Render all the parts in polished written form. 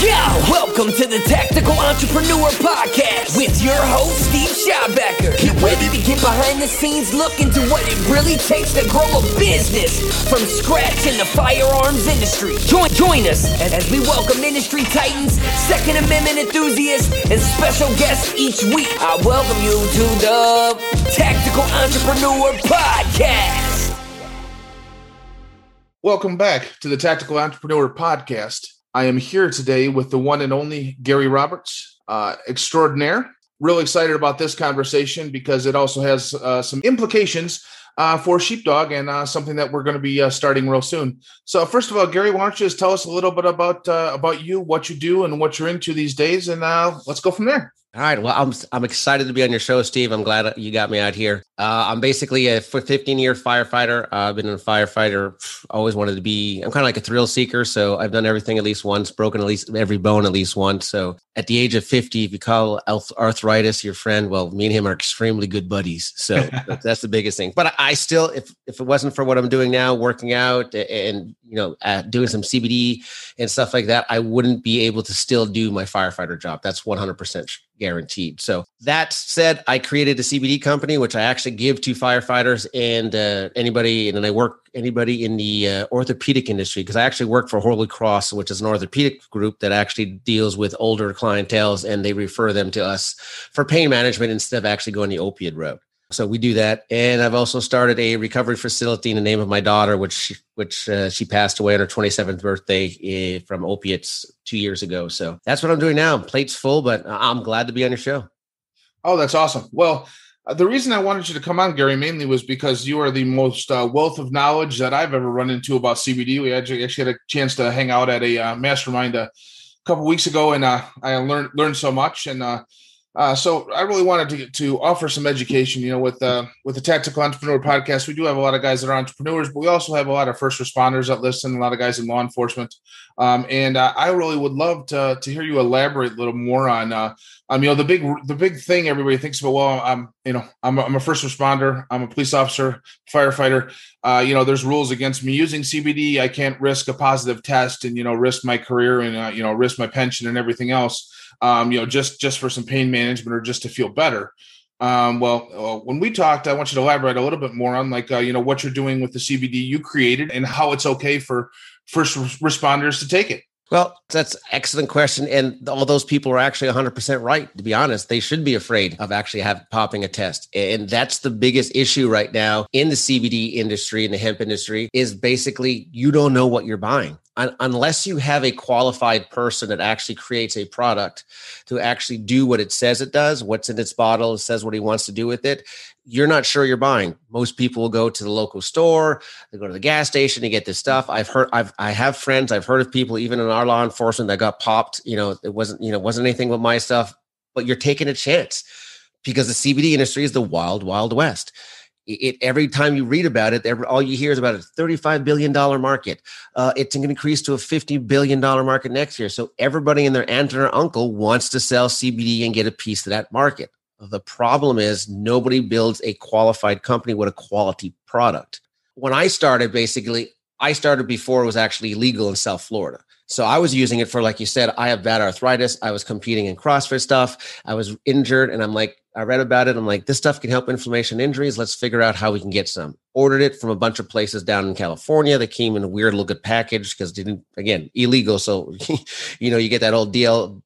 Welcome to the Tactical Entrepreneur Podcast with your host, Steve Schaubecker. Get ready to get behind the scenes, look into what it really takes to grow a business from scratch in the firearms industry. Join us as we welcome industry titans, Second Amendment enthusiasts, and special guests each week. I welcome you to the Tactical Entrepreneur Podcast. Welcome back to the Tactical Entrepreneur Podcast. I am here today with the one and only Gary Roberts, extraordinaire. Really excited about this conversation because it also has some implications for Sheepdog and something that we're going to be starting real soon. So first of all, Gary, why don't you just tell us a little bit about you, what you do, and what you're into these days, and let's go from there. All right. Well, I'm excited to be on your show, Steve. I'm glad you got me out here. I'm basically a 15-year firefighter. I've been a firefighter. Always wanted to be. I'm kind of like a thrill seeker. So I've done everything at least once, broken at least every bone at least once. So at the age of 50, if you call arthritis your friend, well, me and him are extremely good buddies. So that's the biggest thing. But I still, if it wasn't for what I'm doing now, working out and doing some CBD and stuff like that, I wouldn't be able to still do my firefighter job. That's 100% guaranteed. So that said, I created a CBD company, which I actually give to firefighters and anybody in the orthopedic industry, because I actually work for Holy Cross, which is an orthopedic group that actually deals with older clienteles, and they refer them to us for pain management instead of actually going the opioid route. So we do that. And I've also started a recovery facility in the name of my daughter, which she passed away on her 27th birthday from opiates 2 years ago. So that's what I'm doing now. Plate's full, but I'm glad to be on your show. Oh, that's awesome. Well, the reason I wanted you to come on, Gary, mainly was because you are the most wealth of knowledge that I've ever run into about CBD. We actually had a chance to hang out at a mastermind a couple weeks ago, and I learned so much. And so I really wanted to offer some education. With the Tactical Entrepreneur Podcast, we do have a lot of guys that are entrepreneurs, but we also have a lot of first responders that listen, a lot of guys in law enforcement. And I really would love to hear you elaborate a little more on the big thing everybody thinks about. Well, I'm a first responder, I'm a police officer, firefighter. There's rules against me using CBD. I can't risk a positive test and risk my career and risk my pension and everything else. Just for some pain management or just to feel better. When we talked, I want you to elaborate a little bit more on what you're doing with the CBD you created and how it's okay for first responders to take it. Well, that's an excellent question. And all those people are actually 100% right. To be honest, they should be afraid of actually popping a test. And that's the biggest issue right now in the CBD industry, in the hemp industry, is basically you don't know what you're buying. Unless you have a qualified person that actually creates a product to actually do what it says it does, what's in its bottle, it says what he wants to do with it, you're not sure you're buying. Most people will go to the local store, they go to the gas station to get this stuff. I have friends, I've heard of people, even in our law enforcement, that got popped. It wasn't anything but my stuff, but you're taking a chance because the CBD industry is the wild, wild west. Every time you read about it, all you hear is about a $35 billion market. It's going to increase to a $50 billion market next year. So everybody and their aunt and their uncle wants to sell CBD and get a piece of that market. The problem is nobody builds a qualified company with a quality product. When I started before it was actually legal in South Florida. So I was using it for, like you said, I have bad arthritis. I was competing in CrossFit stuff. I was injured and I read about it. I'm like, this stuff can help inflammation injuries. Let's figure out how we can get some. Ordered it from a bunch of places down in California. They came in a weird looking package because illegal. So, you get that old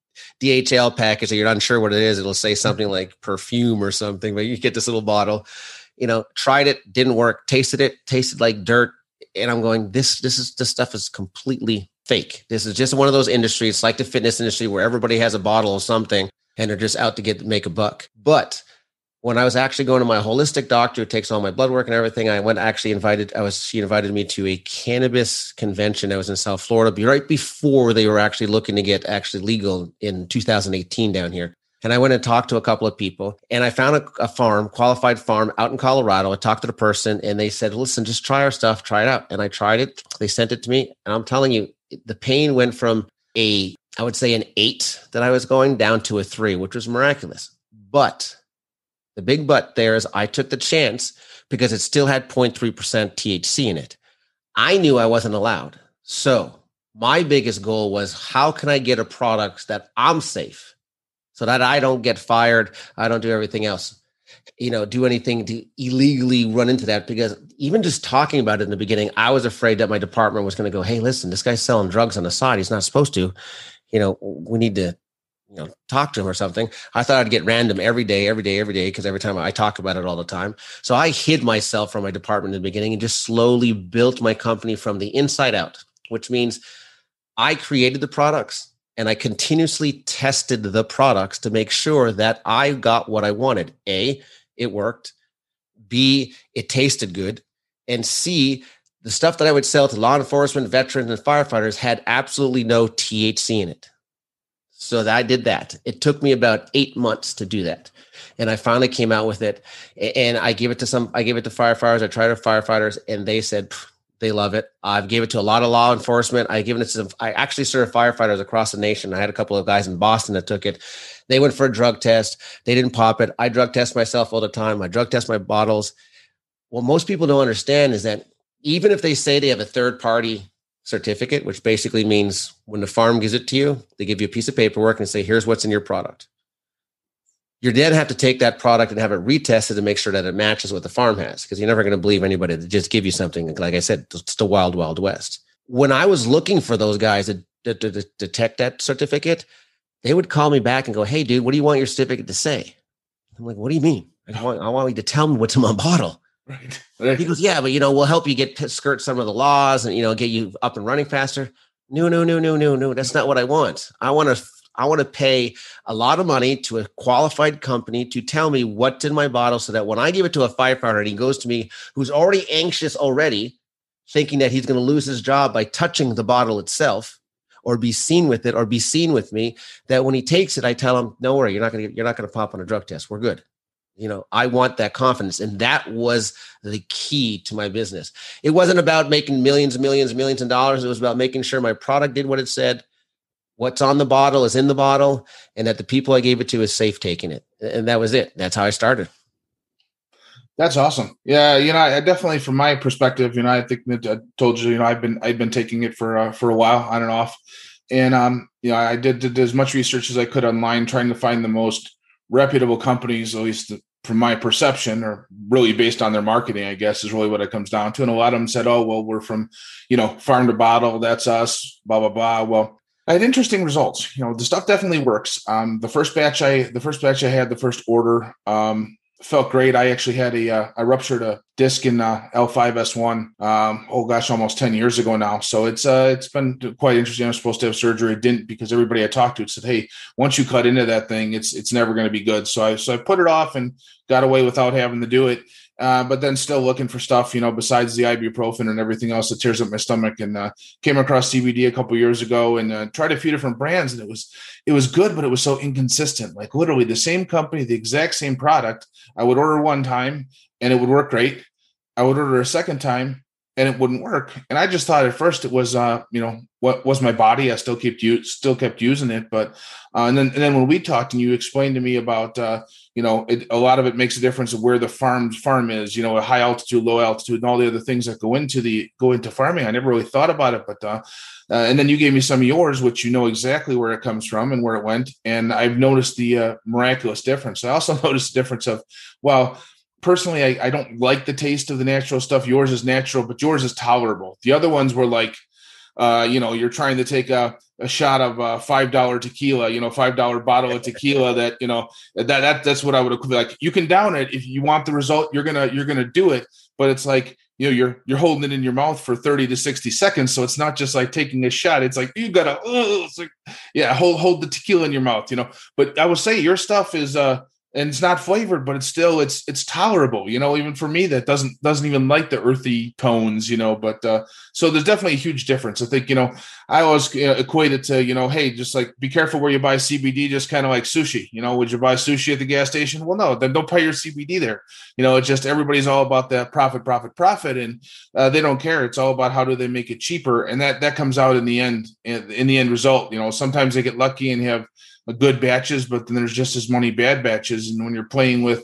DHL package that you're not sure what it is. It'll say something like perfume or something, but you get this little bottle, tried it, didn't work, tasted like dirt. And I'm going, this stuff is completely fake. This is just one of those industries like the fitness industry where everybody has a bottle of something and they're just out to make a buck. But when I was actually going to my holistic doctor who takes all my blood work and everything, she invited me to a cannabis convention that was in South Florida right before they were actually looking to get actually legal in 2018 down here. And I went and talked to a couple of people and I found a qualified farm out in Colorado. I talked to the person and they said, listen, just try our stuff, try it out. And I tried it. They sent it to me. And I'm telling you, the pain went from I would say an 8 that I was going down to a 3, which was miraculous. But the big but there is I took the chance because it still had 0.3% THC in it. I knew I wasn't allowed. So My biggest goal was, how can I get a product that I'm safe so that I don't get fired? I don't do everything else, do anything to illegally run into that. Because even just talking about it in the beginning, I was afraid that my department was going to go, hey, listen, this guy's selling drugs on the side. He's not supposed to, we need to, talk to him or something. I thought I'd get random every day, because every time I talk about it all the time. So I hid myself from my department in the beginning and just slowly built my company from the inside out, which means I created the products and I continuously tested the products to make sure that I got what I wanted. A, it worked. B, it tasted good. And C, the stuff that I would sell to law enforcement, veterans, and firefighters had absolutely no THC in it. So I did that. It took me about 8 months to do that. And I finally came out with it. And I gave it to firefighters. I tried it to firefighters, and they said they love it. I've gave it to a lot of law enforcement. I actually served firefighters across the nation. I had a couple of guys in Boston that took it. They went for a drug test. They didn't pop it. I drug test myself all the time. I drug test my bottles. What most people don't understand is that even if they say they have a third party certificate, which basically means when the farm gives it to you, they give you a piece of paperwork and say, here's what's in your product. You then have to take that product and have it retested to make sure that it matches what the farm has, because you're never going to believe anybody to just give you something. Like I said, it's the wild, wild west. When I was looking for those guys to detect that certificate, they would call me back and go, hey, dude, what do you want your certificate to say? I'm like, what do you mean? I want you to tell me what's in my bottle. Right. He goes, yeah, but we'll help you skirt some of the laws and get you up and running faster. No. That's not what I want. I want to pay a lot of money to a qualified company to tell me what's in my bottle, so that when I give it to a firefighter and he goes to me, who's already anxious already, thinking that he's going to lose his job by touching the bottle itself, or be seen with it, or be seen with me, that when he takes it, I tell him, don't worry, you're not going to pop on a drug test. We're good. I want that confidence. And that was the key to my business. It wasn't about making millions and millions and millions of dollars. It was about making sure my product did what it said. What's on the bottle is in the bottle, and that the people I gave it to is safe taking it. And that was it. That's how I started. That's awesome. Yeah. I definitely, from my perspective, I think that I told you, I've been taking it for a while on and off. And, I did as much research as I could online, trying to find the most reputable companies, at least from my perception, or really based on their marketing, I guess, is really what it comes down to. And a lot of them said, oh, well, we're from, farm to bottle. That's us, blah, blah, blah. Well, I had interesting results. The stuff definitely works. The first batch I had, the first order, felt great. I actually had I ruptured a disc in L5S1. Almost 10 years ago now. So it's been quite interesting. I was supposed to have surgery. I didn't, because everybody I talked to said, hey, once you cut into that thing, it's never going to be good. So I put it off and got away without having to do it. But then still looking for stuff, besides the ibuprofen and everything else that tears up my stomach, and came across CBD a couple of years ago and tried a few different brands, and it was good, but it was so inconsistent. Like literally the same company, the exact same product. I would order one time and it would work great. I would order a second time and it wouldn't work. And I just thought at first it was, what was my body. I still kept using it. But, and then when we talked and you explained to me about, a lot of it makes a difference of where the farm is, a high altitude, low altitude, and all the other things that go into farming. I never really thought about it, but, and then you gave me some of yours, which exactly where it comes from and where it went. And I've noticed the miraculous difference. I also noticed the difference of, well, personally, I don't like the taste of the natural stuff. Yours is natural, but yours is tolerable. The other ones were like, you're trying to take a shot of $5 tequila, $5 bottle of tequila that, that's what I would like. You can down it if you want the result. You're going to do it, but it's like, you're holding it in your mouth for 30 to 60 seconds. So it's not just like taking a shot. It's like, you gotta, it's like, yeah, hold the tequila in your mouth, but I would say your stuff is, and it's not flavored, but it's still, it's tolerable, even for me that doesn't even like the earthy tones, but, so there's definitely a huge difference. I think, I always equate it to, hey, just like, be careful where you buy CBD, just kind of like sushi, would you buy sushi at the gas station? Well, no, then don't buy your CBD there. It's just, everybody's all about that profit. And they don't care. It's all about how do they make it cheaper. And that comes out in the end result. Sometimes they get lucky and have good batches, but then there's just as many bad batches. And when you're playing with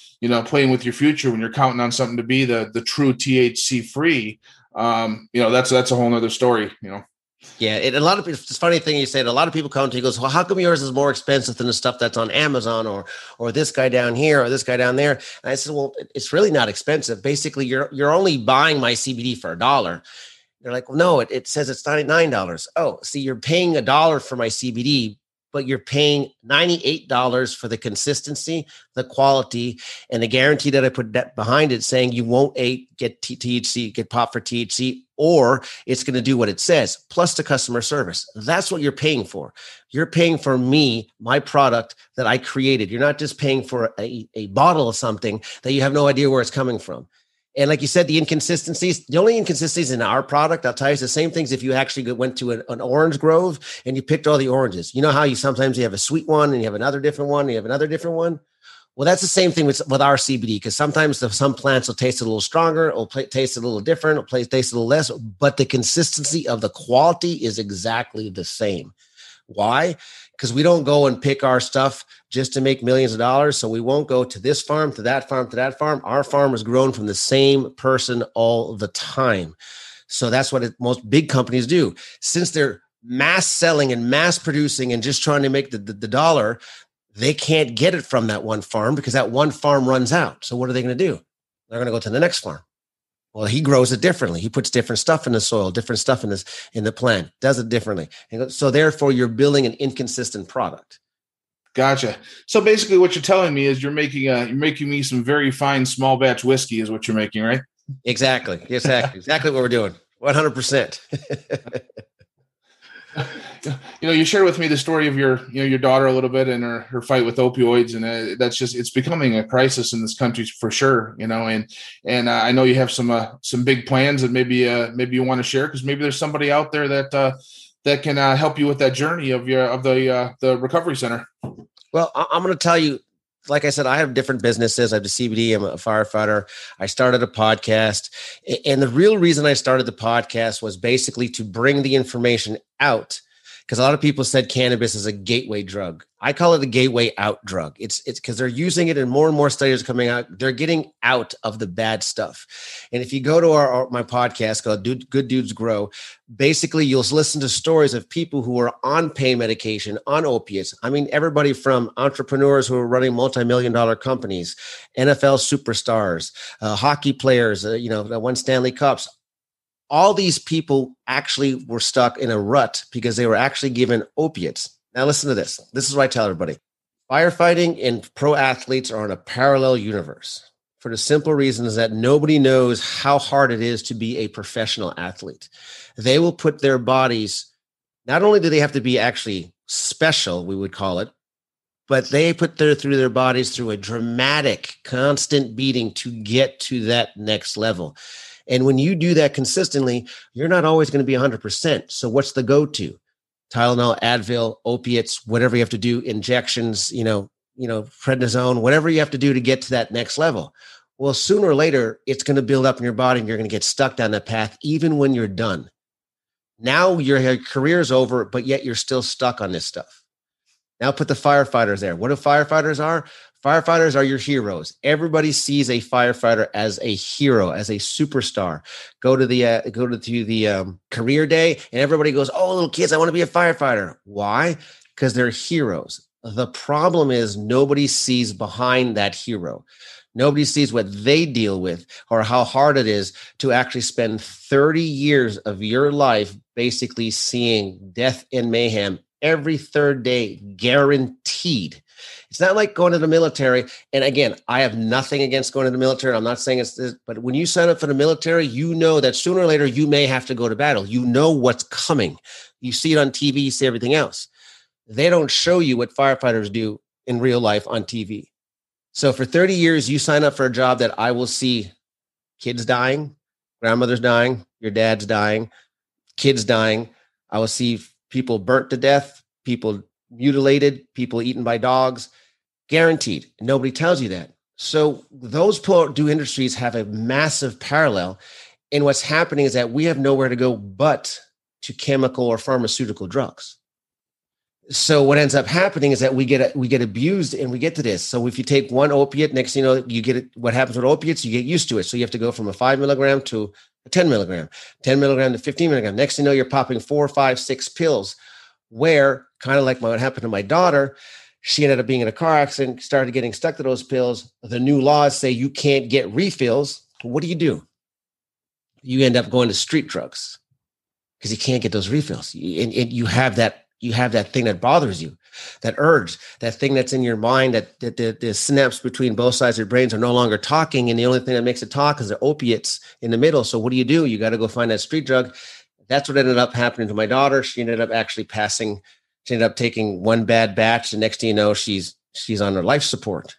your future, when you're counting on something to be the true THC free, that's a whole nother story, Yeah, a lot of it's funny thing you said. A lot of people come to you, goes, well, how come yours is more expensive than the stuff that's on Amazon or this guy down here or this guy down there? And I said, well, it's really not expensive. Basically, you're only buying my CBD for $1. They're like, well, no, it says it's $99. Oh, see, you're paying $1 for my CBD, but you're paying $98 for the consistency, the quality, and the guarantee that I put that behind it, saying you won't get THC, get popped for THC, or it's going to do what it says, plus the customer service. That's what you're paying for. You're paying for me, my product that I created. You're not just paying for a bottle of something that you have no idea where it's coming from. And like you said, the only inconsistencies in our product, I'll tell you, it's the same things if you actually went to an orange grove and you picked all the oranges. You know how sometimes you have a sweet one and you have another different one, and you have another different one? Well, that's the same thing with our CBD, because sometimes some plants will taste a little stronger, or taste a little different, or taste a little less, but the consistency of the quality is exactly the same. Why? Because we don't go and pick our stuff just to make millions of dollars. So we won't go to this farm, to that farm, to that farm. Our farm is grown from the same person all the time. So that's what most big companies do. Since they're mass selling and mass producing and just trying to make the dollar, they can't get it from that one farm because that one farm runs out. So what are they going to do? They're going to go to the next farm. Well, he grows it differently. He puts different stuff in the soil, different stuff in the plant, does it differently. And so therefore, you're building an inconsistent product. Gotcha. So basically what you're telling me is you're making me some very fine small batch whiskey is what you're making, right? Exactly. Exactly what we're doing. 100%. You shared with me the story of your daughter a little bit and her fight with opioids, and it's becoming a crisis in this country for sure. And I know you have some big plans that maybe you want to share, because maybe there's somebody out there that can help you with that journey of the recovery center. Well, I'm going to tell you, like I said, I have different businesses. I have the CBD. I'm a firefighter. I started a podcast. And the real reason I started the podcast was basically to bring the information out, because a lot of people said cannabis is a gateway drug. I call it a gateway out drug. It's because they're using it, and more studies are coming out. They're getting out of the bad stuff. And if you go to my podcast called Good Dudes Grow, basically you'll listen to stories of people who are on pain medication, on opiates. I mean, everybody from entrepreneurs who are running multi-million-dollar companies, NFL superstars, hockey players, that won Stanley Cups. All these people actually were stuck in a rut because they were actually given opiates. Now listen to this. This is what I tell everybody. Firefighting and pro athletes are in a parallel universe for the simple reason is that nobody knows how hard it is to be a professional athlete. They will put their bodies, not only do they have to be actually special, we would call it, but they put through their bodies through a dramatic, constant beating to get to that next level. And when you do that consistently, you're not always going to be 100%. So what's the go-to? Tylenol, Advil, opiates, whatever you have to do, injections, prednisone, whatever you have to do to get to that next level. Well, sooner or later, it's going to build up in your body and you're going to get stuck down that path, even when you're done. Now your career's over, but yet you're still stuck on this stuff. Now put the firefighters there. What do firefighters are? Firefighters are your heroes. Everybody sees a firefighter as a hero, as a superstar. Go to the career day, and everybody goes, "Oh, little kids, I want to be a firefighter." Why? Because they're heroes. The problem is nobody sees behind that hero. Nobody sees what they deal with or how hard it is to actually spend 30 years of your life basically seeing death and mayhem every third day, guaranteed. It's not like going to the military. And again, I have nothing against going to the military. I'm not saying it's this, but when you sign up for the military, you know that sooner or later you may have to go to battle. You know what's coming. You see it on TV, you see everything else. They don't show you what firefighters do in real life on TV. So for 30 years, you sign up for a job that I will see kids dying, grandmothers dying, your dad's dying, kids dying. I will see people burnt to death, people mutilated, people eaten by dogs, guaranteed. Nobody tells you that. So those two industries have a massive parallel. And what's happening is that we have nowhere to go but to chemical or pharmaceutical drugs. So what ends up happening is that we get abused and we get to this. So if you take one opiate, next thing you know, you get it. What happens with opiates? You get used to it. So you have to go from a 5 milligram to 10 milligram, 10 milligram to 15 milligram. Next thing you know, you're popping 4, 5, 6 pills, where kind of like what happened to my daughter, she ended up being in a car accident, started getting stuck to those pills. The new laws say you can't get refills. What do? You end up going to street drugs because you can't get those refills. And you have that thing that bothers you, that urge, that thing that's in your mind, that the synapse between both sides of your brains are no longer talking. And the only thing that makes it talk is the opiates in the middle. So what do? You got to go find that street drug. That's what ended up happening to my daughter. She ended up actually passing. She ended up taking one bad batch. The next thing you know, she's on her life support,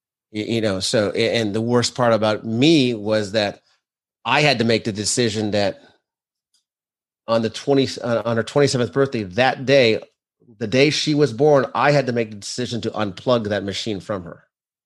so, and the worst part about me was that I had to make the decision that on her 27th birthday, that day, the day she was born, I had to make the decision to unplug that machine from her.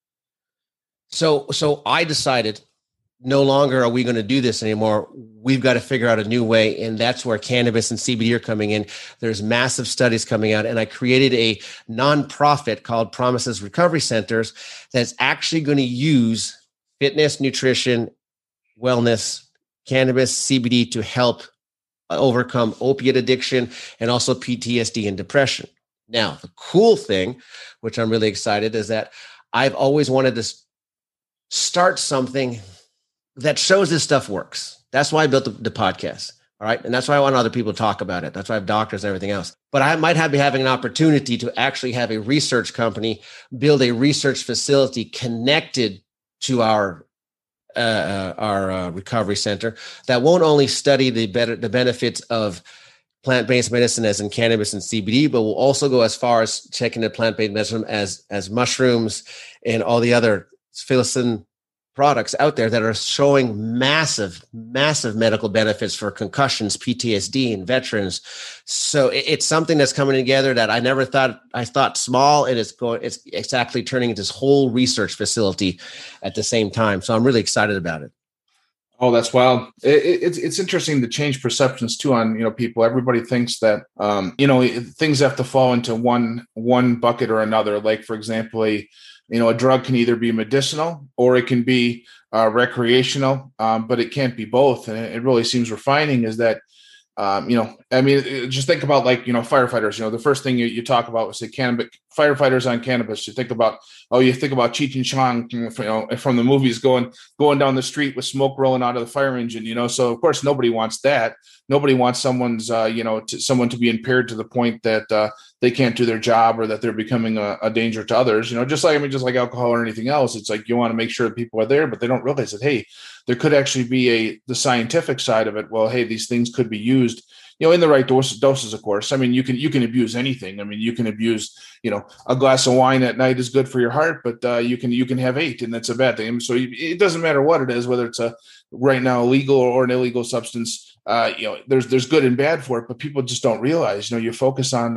So I decided no longer are we going to do this anymore. We've got to figure out a new way. And that's where cannabis and CBD are coming in. There's massive studies coming out. And I created a nonprofit called Promises Recovery Centers that's actually going to use fitness, nutrition, wellness, cannabis, CBD to help overcome opiate addiction and also PTSD and depression. Now, the cool thing, which I'm really excited, is that I've always wanted to start something that shows this stuff works. That's why I built the podcast. All right. And that's why I want other people to talk about it. That's why I have doctors and everything else. But I might be having an opportunity to actually have a research company build a research facility connected to our recovery center that won't only study the benefits of plant-based medicine as in cannabis and CBD, but will also go as far as checking the plant-based medicine as mushrooms and all the other psilocybin products out there that are showing massive medical benefits for concussions, PTSD, and veterans. So it's something that's coming together that I never thought. I thought small, and it's actually turning into this whole research facility at the same time. So I'm really excited about it. Oh, that's wild. It's interesting to change perceptions too on, people. Everybody thinks that, things have to fall into one bucket or another. Like, for example, a drug can either be medicinal or it can be recreational, but it can't be both. And it really seems refining is that, just think about firefighters. The first thing you talk about was firefighters on cannabis. You think about Cheech and Chong, from the movies going down the street with smoke rolling out of the fire engine. So of course nobody wants that. Nobody wants someone to be impaired to the point that they can't do their job or that they're becoming a danger to others. Just like alcohol or anything else. It's like you want to make sure that people are there, but they don't realize that, hey, there could actually be the scientific side of it. Well, hey, these things could be used, in the right doses, of course. You can abuse anything. You can abuse, a glass of wine at night is good for your heart, but you can have 8 and that's a bad thing. So it doesn't matter what it is, whether it's right now legal or an illegal substance. There's good and bad for it, but people just don't realize. You focus on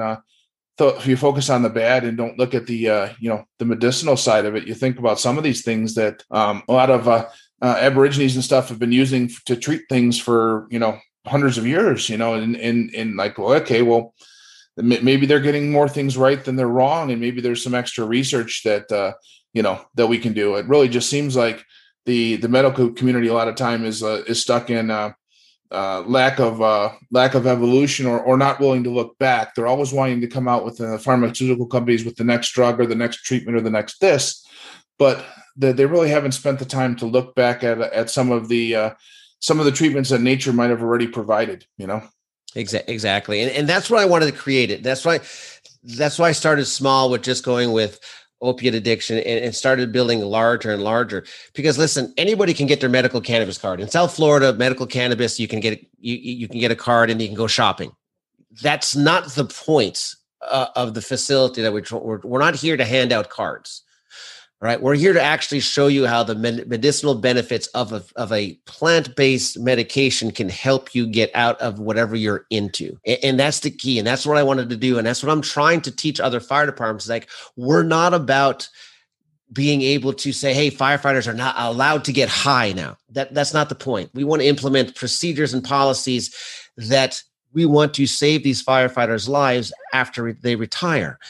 the bad and don't look at the medicinal side of it. You think about some of these things that a lot of Aborigines and stuff have been using to treat things for hundreds of years. And like, well, okay, well, maybe they're getting more things right than they're wrong, and maybe there's some extra research that that we can do. It really just seems like the medical community a lot of time is stuck in lack of evolution or not willing to look back. They're always wanting to come out with the pharmaceutical companies with the next drug or the next treatment or the next this, but they really haven't spent the time to look back at some of the treatments that nature might have already provided. Exactly, and that's what I wanted to create it. That's why I started small with just going with opiate addiction and started building larger and larger. Because listen, anybody can get their medical cannabis card. In South Florida, medical cannabis, you can get a card and you can go shopping. That's not the point of the facility that we're not here to hand out cards. All right, we're here to actually show you how the medicinal benefits of a plant-based medication can help you get out of whatever you're into. And that's the key. And that's what I wanted to do. And that's what I'm trying to teach other fire departments. Like, we're not about being able to say, hey, firefighters are not allowed to get high now. That's not the point. We want to implement procedures and policies that we want to save these firefighters' lives after they retire.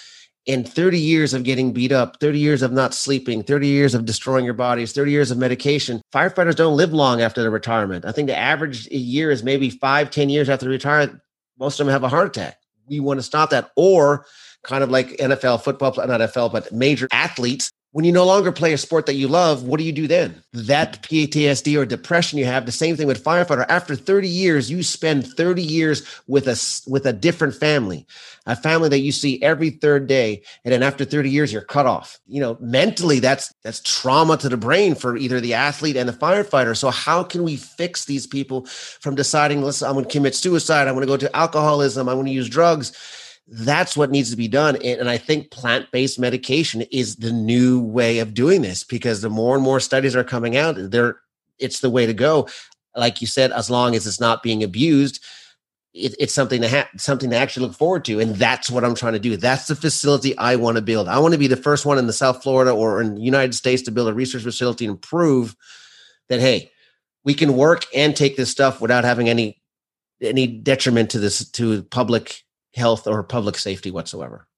And 30 years of getting beat up, 30 years of not sleeping, 30 years of destroying your bodies, 30 years of medication. Firefighters don't live long after their retirement. I think the average year is maybe 5-10 years after retirement. Most of them have a heart attack. We want to stop that. Or kind of like NFL football, not NFL, but major athletes. When you no longer play a sport that you love, what do you do then? That PTSD or depression you have, the same thing with firefighter. After 30 years, you spend 30 years with a different family, a family that you see every third day. And then after 30 years, you're cut off. Mentally, that's trauma to the brain for either the athlete and the firefighter. So how can we fix these people from deciding, listen, I'm going to commit suicide. I'm going to go to alcoholism. I'm going to use drugs. That's what needs to be done. And I think plant-based medication is the new way of doing this, because the more and more studies are coming out, it's the way to go. Like you said, as long as it's not being abused, it's something to actually look forward to. And that's what I'm trying to do. That's the facility I want to build. I want to be the first one in the South Florida or in the United States to build a research facility and prove that, hey, we can work and take this stuff without having any detriment to public health or public safety whatsoever.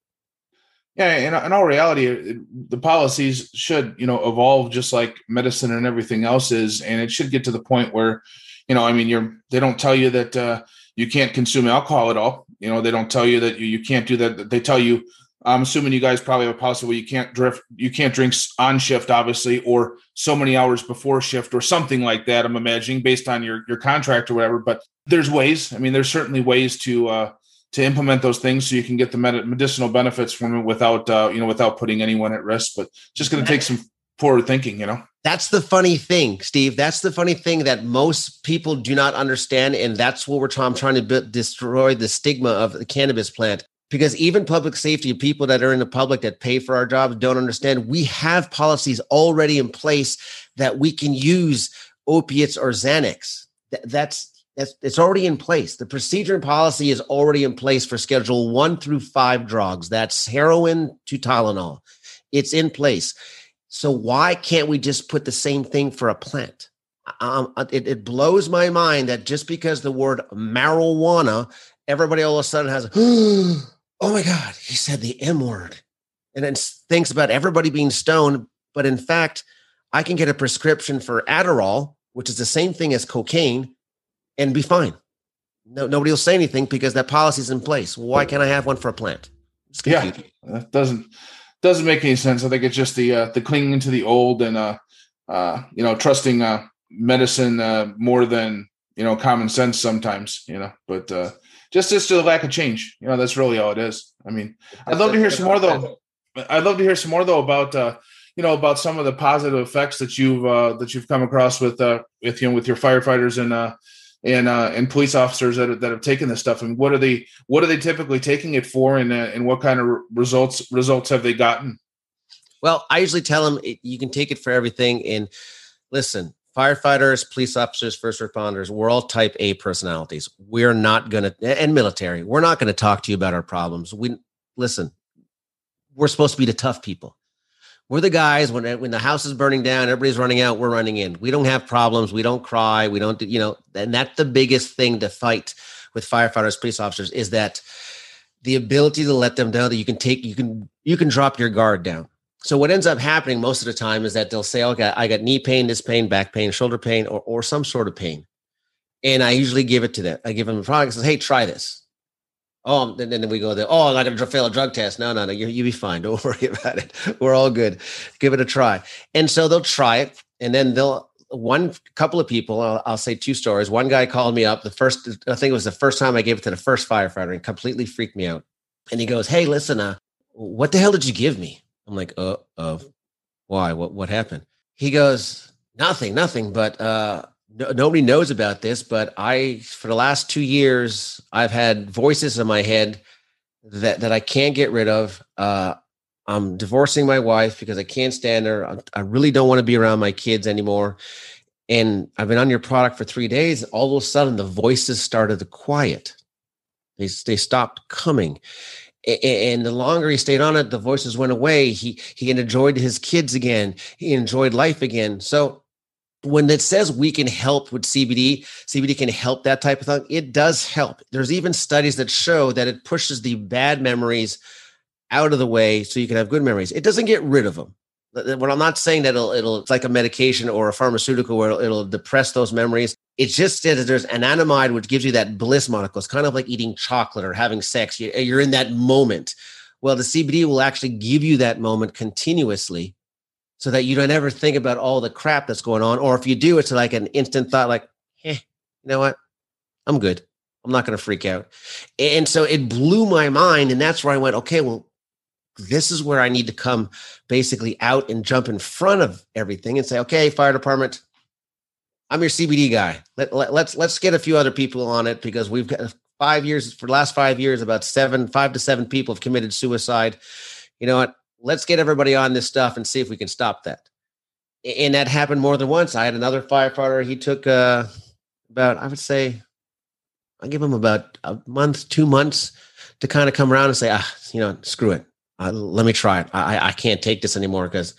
Yeah, in all reality, the policies should, evolve just like medicine and everything else is, and it should get to the point where, they don't tell you that you can't consume alcohol at all. They don't tell you that you can't do that. They tell you, I'm assuming you guys probably have a policy where you can't drink on shift, obviously, or so many hours before shift or something like that. I'm imagining based on your contract or whatever. But there's ways. There's certainly ways to implement those things so you can get the medicinal benefits from it without putting anyone at risk. But just going to take some forward thinking, That's the funny thing, Steve. That's the funny thing that most people do not understand. And that's what I'm trying to destroy the stigma of the cannabis plant. Because even public safety, people that are in the public that pay for our jobs don't understand. We have policies already in place that we can use opiates or Xanax. It's already in place. The procedure and policy is already in place for Schedule 1 through 5 drugs. That's heroin to Tylenol. It's in place. So why can't we just put the same thing for a plant? It blows my mind that just because the word marijuana, everybody all of a sudden has, oh my God, he said the M word. And then thinks about everybody being stoned. But in fact, I can get a prescription for Adderall, which is the same thing as cocaine, and be fine. Nobody will say anything because that policy is in place. Why can't I have one for a plant? Yeah, that doesn't make any sense. I think it's just the clinging to the old and trusting medicine more than common sense sometimes. But just the lack of change. That's really all it is. I'd love to hear some more though. About about some of the positive effects that you've come across with your firefighters and police officers that have taken this stuff. And what are they typically taking it for, and what kind of results have they gotten? Well, I usually tell them you can take it for everything. And listen, firefighters, police officers, first responders, we're all type A personalities. We're not going to, and military, we're not going to talk to you about our problems. We're supposed to be the tough people. We're the guys when the house is burning down, everybody's running out, we're running in. We don't have problems. We don't cry. We don't do, and that's the biggest thing to fight with firefighters, police officers, is that the ability to let them know that you can drop your guard down. So what ends up happening most of the time is that they'll say, okay, I got knee pain, this pain, back pain, shoulder pain, or some sort of pain. And I usually give it to them. I give them a product and say, hey, try this. Oh, and then we go there. Oh, I'm not going to fail a drug test. No, you'll be fine. Don't worry about it. We're all good. Give it a try. And so they'll try it. And then couple of people, I'll say 2 stories. One guy called me up. I think it was the first time I gave it to the first firefighter, and completely freaked me out. And he goes, hey, listen, what the hell did you give me? I'm like, why? What happened? He goes, nothing, but, nobody knows about this, but for the last 2 years, I've had voices in my head that I can't get rid of. I'm divorcing my wife because I can't stand her. I really don't want to be around my kids anymore. And I've been on your product for 3 days. All of a sudden, the voices started to quiet. They stopped coming. And the longer he stayed on it, the voices went away. He enjoyed his kids again. He enjoyed life again. So when it says we can help with CBD can help that type of thing. It does help. There's even studies that show that it pushes the bad memories out of the way so you can have good memories. It doesn't get rid of them. When I'm not saying that it's like a medication or a pharmaceutical where it'll depress those memories. It's just that there's anandamide, which gives you that bliss molecule. It's kind of like eating chocolate or having sex. You're in that moment. Well, the CBD will actually give you that moment continuously so that you don't ever think about all the crap that's going on. Or if you do, it's like an instant thought like, you know what? I'm good. I'm not going to freak out. And so it blew my mind. And that's where I went, okay, well, this is where I need to come basically out and jump in front of everything and say, okay, fire department, I'm your CBD guy. Let's get a few other people on it because we've got 5 years, for the last 5 years, about 5 to 7 people have committed suicide. You know what? Let's get everybody on this stuff and see if we can stop that. And that happened more than once. I had another firefighter. He took about, I would say, I give him about a month, 2 months to kind of come around and say, screw it. Let me try it. I can't take this anymore because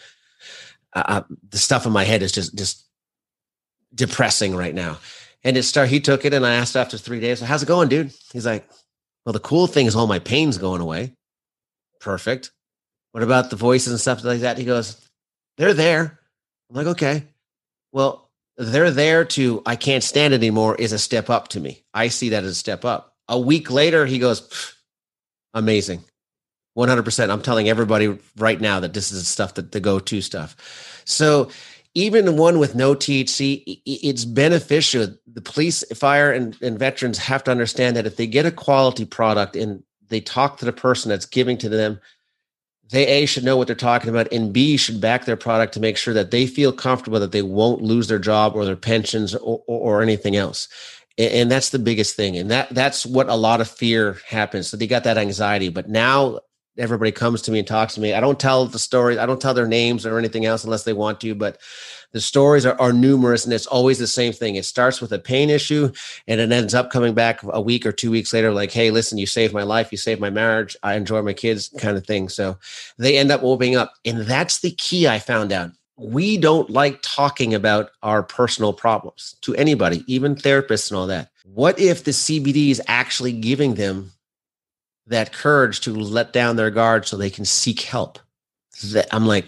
the stuff in my head is just depressing right now. And he took it and I asked after 3 days, how's it going, dude? He's like, well, the cool thing is all my pain's going away. Perfect. What about the voices and stuff like that? He goes, they're there. I'm like, okay. Well, they're there to, I can't stand it anymore is a step up to me. I see that as a step up. A week later, he goes, amazing. 100%. I'm telling everybody right now that this is stuff that the go-to stuff. So even one with no THC, it's beneficial. The police, fire, and veterans have to understand that if they get a quality product and they talk to the person that's giving to them, they A, should know what they're talking about, and B, should back their product to make sure that they feel comfortable that they won't lose their job or their pensions or anything else. And that's the biggest thing. And that's what a lot of fear happens. So they got that anxiety. But now everybody comes to me and talks to me. I don't tell the stories. I don't tell their names or anything else unless they want to, but the stories are numerous and it's always the same thing. It starts with a pain issue and it ends up coming back a week or 2 weeks later, like, hey, listen, you saved my life. You saved my marriage. I enjoy my kids kind of thing. So they end up opening up. And that's the key I found out. We don't like talking about our personal problems to anybody, even therapists and all that. What if the CBD is actually giving them that courage to let down their guard so they can seek help? I'm like,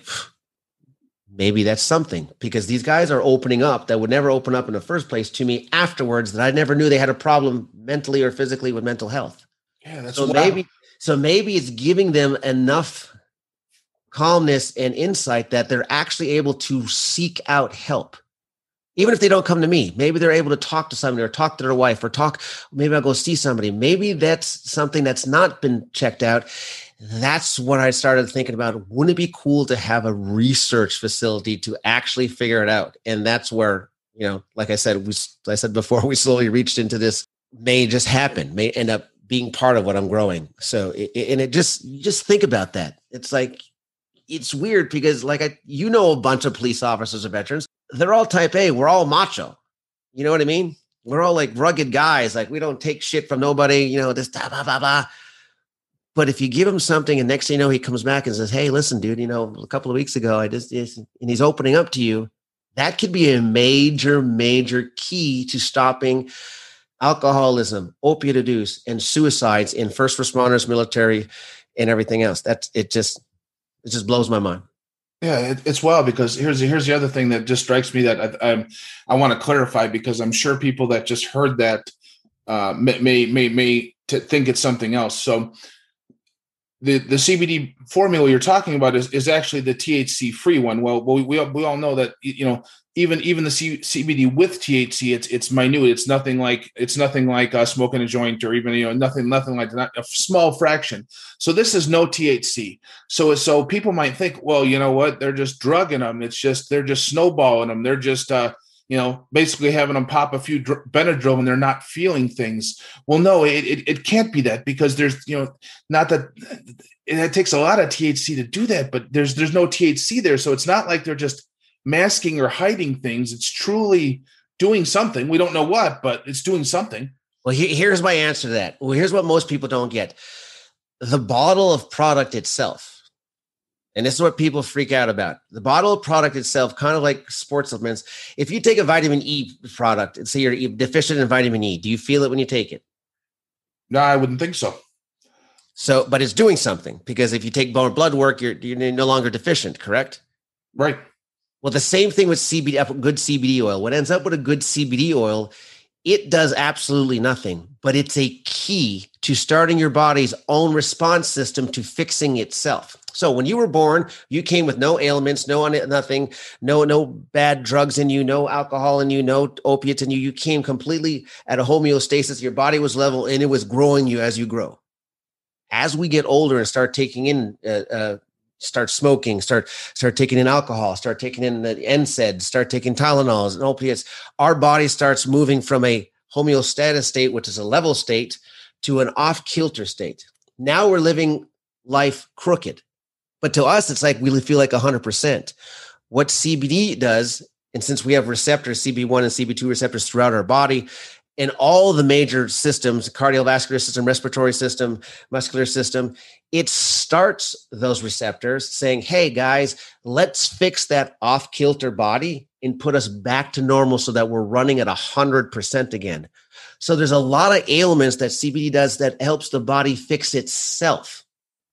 maybe that's something, because these guys are opening up that would never open up in the first place to me afterwards, that I never knew they had a problem mentally or physically with mental health. Yeah, that's so maybe it's giving them enough calmness and insight that they're actually able to seek out help. Even if they don't come to me, maybe they're able to talk to somebody or talk to their wife or maybe I'll go see somebody. Maybe that's something that's not been checked out. That's what I started thinking about. Wouldn't it be cool to have a research facility to actually figure it out? And that's where, like I said before, we slowly reached into this, may just happen, may end up being part of what I'm growing. So, you just think about that. It's like, it's weird because a bunch of police officers or veterans, they're all type A. We're all macho. You know what I mean? We're all like rugged guys. Like we don't take shit from nobody, this blah, blah, blah, blah. But if you give him something and next thing you know, he comes back and says, hey, listen, dude, a couple of weeks ago, and he's opening up to you. That could be a major, major key to stopping alcoholism, opiate abuse, and suicides in first responders, military, and everything else. It just blows my mind. Yeah, it's wild because here's the other thing that just strikes me that I want to clarify, because I'm sure people that just heard that may think it's something else. So the CBD formula you're talking about is actually the THC free one. Well, we all know that even the CBD with THC, it's minute. It's nothing like smoking a joint, or even nothing like that, a small fraction. So this is no THC. So people might think, well, you know what? They're just drugging them. They're just snowballing them. They're just basically having them pop a few Benadryl and they're not feeling things. Well, no, it can't be that, because there's not that it takes a lot of THC to do that, but there's no THC there. So it's not like they're just masking or hiding things. It's truly doing something. We don't know what, but it's doing something. Well, here's my answer to that. Well, here's what most people don't get. The bottle of product itself, and this is what people freak out about. The bottle of product itself, kind of like sports supplements. If you take a vitamin E product and say you're deficient in vitamin E, do you feel it when you take it? No, I wouldn't think so. So, but it's doing something, because if you take more blood work, you're no longer deficient, correct? Right. Well, the same thing with CBD, good CBD oil. What ends up with a good CBD oil, it does absolutely nothing, but it's a key to starting your body's own response system to fixing itself. So when you were born, you came with no ailments, nothing, no bad drugs in you, no alcohol in you, no opiates in you. You came completely at a homeostasis. Your body was level and it was growing you as you grow. As we get older and start taking in, start smoking, start taking in alcohol, start taking in the NSAIDs, start taking Tylenols and opiates, our body starts moving from a homeostatic state, which is a level state, to an off-kilter state. Now we're living life crooked. But to us, it's like we feel like 100%. What CBD does, and since we have receptors, CB1 and CB2 receptors throughout our body, in all the major systems, cardiovascular system, respiratory system, muscular system, it starts those receptors saying, hey, guys, let's fix that off-kilter body and put us back to normal so that we're running at 100% again. So there's a lot of ailments that CBD does that helps the body fix itself.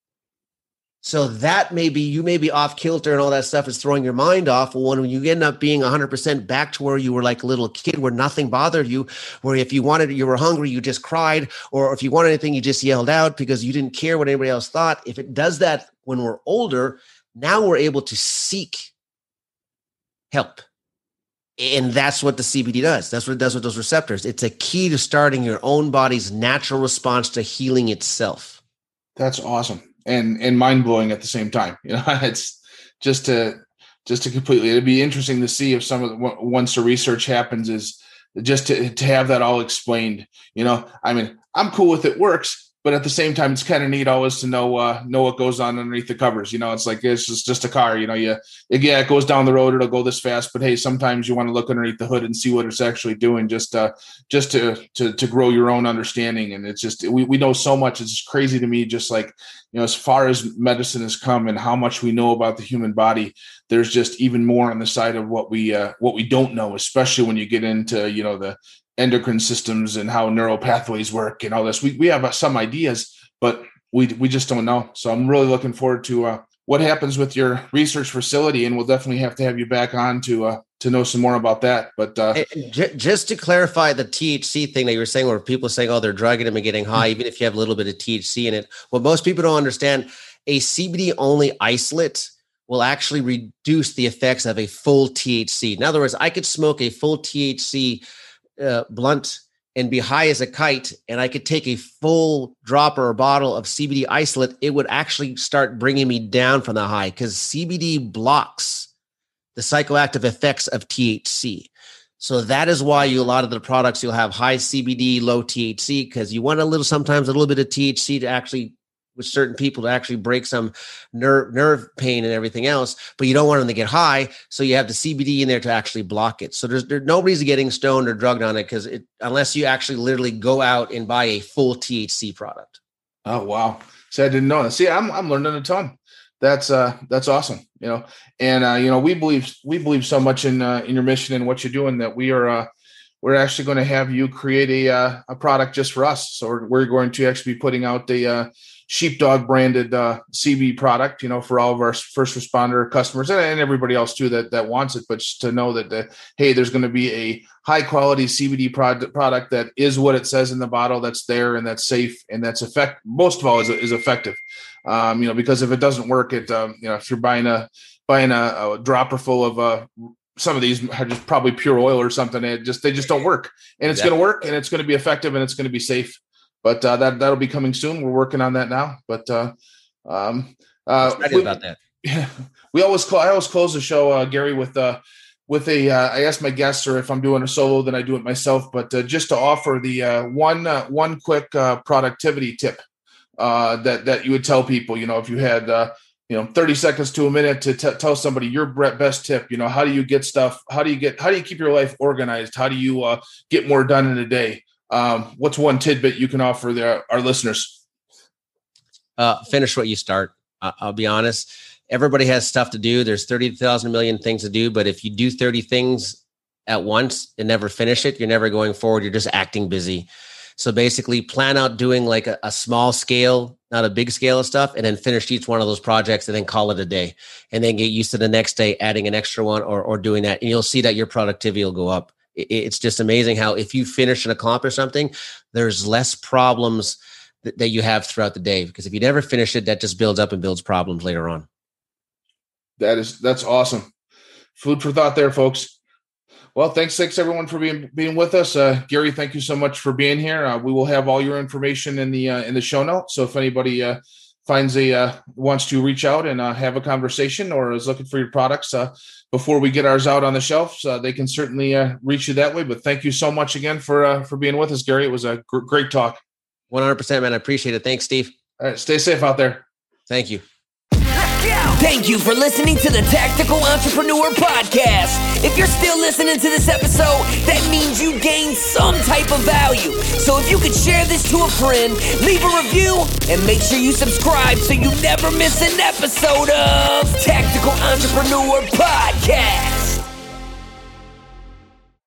So that you may be off kilter and all that stuff is throwing your mind off. When you end up being 100% back to where you were like a little kid, where nothing bothered you, where if you wanted, you were hungry, you just cried, or if you wanted anything, you just yelled out because you didn't care what anybody else thought. If it does that when we're older, now we're able to seek help. And that's what the CBD does. That's what it does with those receptors. It's a key to starting your own body's natural response to healing itself. That's awesome. And mind-blowing at the same time. It's just to completely, it'd be interesting to see if once the research happens, is just to have that all explained. I mean, I'm cool with it works, but at the same time, it's kind of neat always to know what goes on underneath the covers. It's like, it's just a car, it goes down the road, it'll go this fast, but hey, sometimes you want to look underneath the hood and see what it's actually doing, just to grow your own understanding. And it's just, we know so much. It's crazy to me, just like, as far as medicine has come and how much we know about the human body, there's just even more on the side of what we don't know, especially when you get into, the endocrine systems and how neural pathways work and all this. We have some ideas, but we just don't know. So I'm really looking forward to what happens with your research facility, and we'll definitely have to have you back on to know some more about that. But just to clarify the THC thing that you were saying, where people are saying, oh, they're drugging them and getting high, even if you have a little bit of THC in it. What most people don't understand, a CBD only isolate will actually reduce the effects of a full THC. In other words, I could smoke a full THC blunt and be high as a kite, and I could take a full dropper or bottle of CBD isolate, it would actually start bringing me down from the high, because CBD blocks the psychoactive effects of THC. So that is why a lot of the products, you'll have high CBD, low THC, because you want sometimes a little bit of THC to actually, with certain people, to actually break some nerve pain and everything else, but you don't want them to get high. So you have the CBD in there to actually block it. So there's nobody's getting stoned or drugged on it, because unless you actually literally go out and buy a full THC product. Oh, wow. See, I didn't know that. See, I'm learning a ton. That's awesome. And we believe so much in your mission and what you're doing, that we're actually going to have you create a product just for us. So we're going to actually be putting out a Sheepdog branded CB product, for all of our first responder customers and everybody else too that wants it. But just to know that, hey, there's going to be a high quality CBD product that is what it says in the bottle, that's there and that's safe and that's effective. Most of all, is effective. Because if it doesn't work, if you're buying a dropper full of some of these are just probably pure oil or something, they just don't work, and it's going to work, and it's going to be effective, and it's going to be safe. But that'll be coming soon. We're working on that now. But excited about that. Yeah, I always close the show, Gary, with a. I ask my guests, or if I'm doing a solo, then I do it myself. But just to offer the one quick productivity tip that you would tell people. If you had 30 seconds to a minute to tell somebody your best tip. How do you get stuff? How do you keep your life organized? How do you get more done in a day? What's one tidbit you can offer our listeners? Finish what you start. I'll be honest. Everybody has stuff to do. There's 30,000 million things to do. But if you do 30 things at once and never finish it, you're never going forward. You're just acting busy. So basically plan out doing like a small scale, not a big scale of stuff, and then finish each one of those projects and then call it a day, and then get used to the next day, adding an extra one or doing that. And you'll see that your productivity will go up. It's just amazing how if you finish and accomplish something, there's less problems that you have throughout the day. Because if you never finish it, that just builds up and builds problems later on. That's awesome. Food for thought there, folks. Well, thanks everyone for being with us. Gary, thank you so much for being here. We will have all your information in the show notes. So if anybody wants to reach out and have a conversation or is looking for your products before we get ours out on the shelves, they can certainly reach you that way. But thank you so much again for being with us, Gary. It was a great talk. 100%, man. I appreciate it. Thanks, Steve. All right, stay safe out there. Thank you. Thank you for listening to the Tactical Entrepreneur Podcast. If you're still listening to this episode, that means you gained some type of value. So if you could share this to a friend, leave a review, and make sure you subscribe so you never miss an episode of Tactical Entrepreneur Podcast.